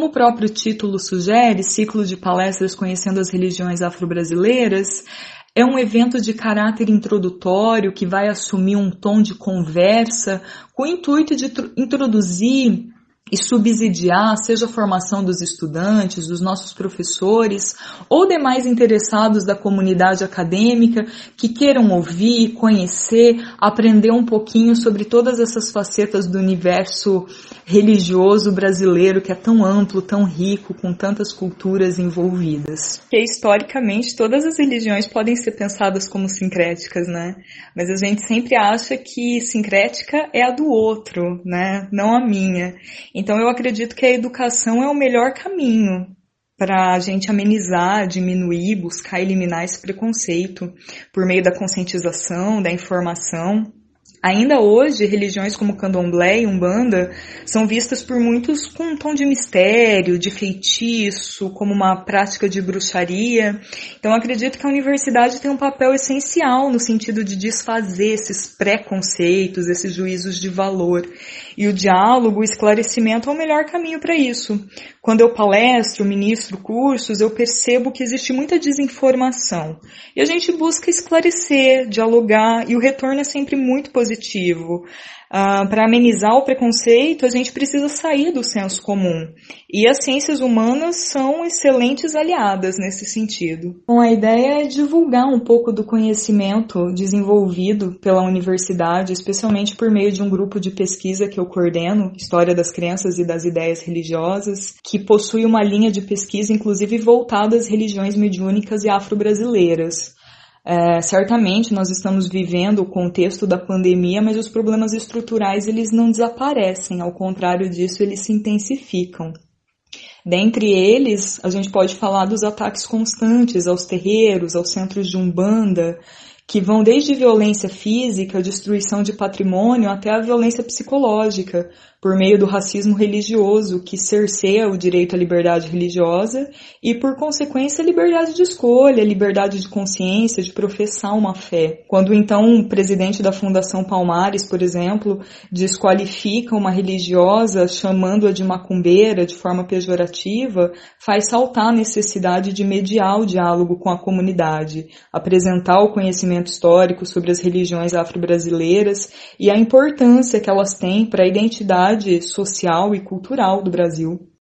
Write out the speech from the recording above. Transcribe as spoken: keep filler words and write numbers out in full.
como o próprio título sugere, Ciclo de Palestras Conhecendo as Religiões Afro-Brasileiras, é um evento de caráter introdutório que vai assumir um tom de conversa com o intuito de introduzir e subsidiar, seja a formação dos estudantes, dos nossos professores ou demais interessados da comunidade acadêmica que queiram ouvir, conhecer, aprender um pouquinho sobre todas essas facetas do universo religioso brasileiro que é tão amplo, tão rico, com tantas culturas envolvidas. Porque historicamente todas as religiões podem ser pensadas como sincréticas, né? Mas a gente sempre acha que sincrética é a do outro, né? Não a minha. Então eu acredito que a educação é o melhor caminho para a gente amenizar, diminuir, buscar eliminar esse preconceito por meio da conscientização, da informação. Ainda hoje, religiões como Candomblé e Umbanda são vistas por muitos com um tom de mistério, de feitiço, como uma prática de bruxaria. Então, acredito que a universidade tem um papel essencial no sentido de desfazer esses preconceitos, esses juízos de valor. E o diálogo, o esclarecimento é o melhor caminho para isso. Quando eu palestro, ministro cursos, eu percebo que existe muita desinformação. E a gente busca esclarecer, dialogar, e o retorno é sempre muito positivo. Uh, para amenizar o preconceito, a gente precisa sair do senso comum. E as ciências humanas são excelentes aliadas nesse sentido. Bom, a ideia é divulgar um pouco do conhecimento desenvolvido pela universidade, especialmente por meio de um grupo de pesquisa que eu coordeno, História das Crenças e das Ideias Religiosas, que possui uma linha de pesquisa, inclusive voltada às religiões mediúnicas e afro-brasileiras. É, certamente nós estamos vivendo o contexto da pandemia, mas os problemas estruturais eles não desaparecem, ao contrário disso, eles se intensificam. Dentre eles, a gente pode falar dos ataques constantes aos terreiros, aos centros de umbanda, que vão desde violência física, destruição de patrimônio, até a violência psicológica, por meio do racismo religioso, que cerceia o direito à liberdade religiosa e, por consequência, a liberdade de escolha, a liberdade de consciência, de professar uma fé. Quando, então, o presidente da Fundação Palmares, por exemplo, desqualifica uma religiosa chamando-a de macumbeira de forma pejorativa, faz saltar a necessidade de mediar o diálogo com a comunidade, apresentar o conhecimento histórico sobre as religiões afro-brasileiras e a importância que elas têm para a identidade social e cultural do Brasil.